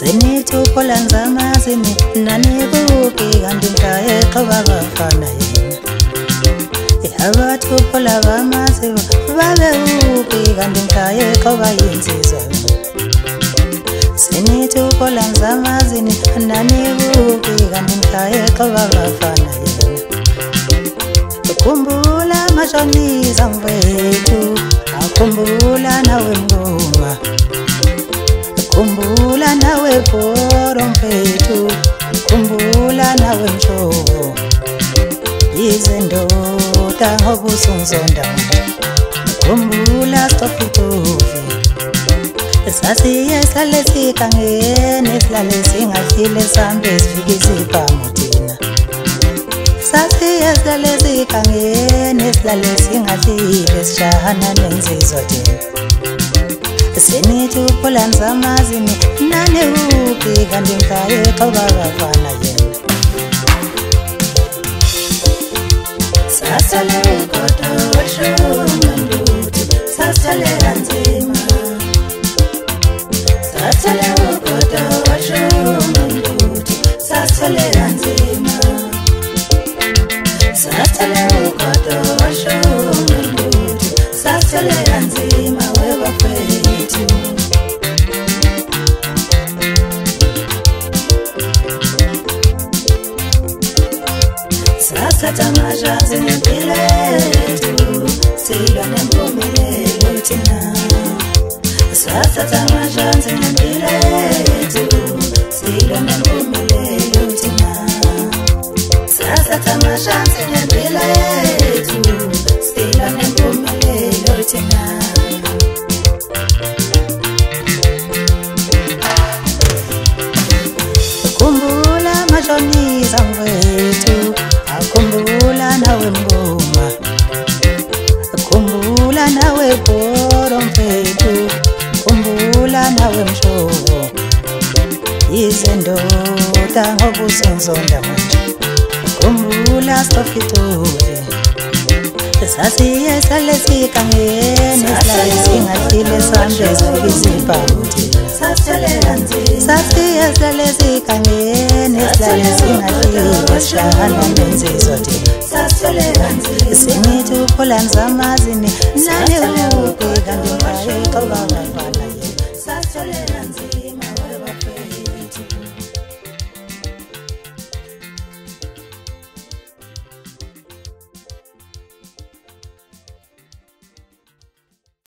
Senithi upholanza amazini nanikuki kanti mhlaye xoba bafana yena. Abathi uphola bamaziba babeuki kanti mhlaye xoba yinsizwa. Senithi upholanza amazini nanikuki kanti mhlaye xoba bafana yena. Khumbula mashonisa mfethu, akhumbula nawe Mngoma. Khumbula nawe Bhoro mfethu, khumbula nawe Mshovo. Izindoda ngobusungizonda, khumbula Stofitovi. Sasiye sihlale sikangene, sihlale singadlile sambe sifike siphamu thina. Sasiye sihlale sikangene, sihlale singadlile sishahana nensizwa thina. Senithi upholanza amazini nanekuki kanti mhlaye xoba bafana yena. Sasale ugodo weshunganduthi, sasale kanzima. Sasale ugodo weshunganduthi, sasale kanzima. Sasale ugodo weshunganduthi, sasale kanzima webafethu. Sasatha amashansi ngempilo yethu, silwa nempumelelo thina. Sasatha amashansi ngempilo yethu, silwa nempumelelo thina. Sasatha amashansi ngempilo yethu, silwa nempumelelo thina. Khumbula mashonisa mfethu, akhumbula nawe Mngoma. Khumbula nawe Bhoro mfethu, khumbula nawe Mshovo. Izindoda ngobusungizonda, khumbula Stofitovi. Sasiye sihlale sikangene, sihlale singadlile sambe sifike siphamu thina. Sasiye sihlale sikangene, sihlale singadlile sishahana nensizwa thina. Senithi upholanza amazini nanekuki kanti mhlaye xoba bafana.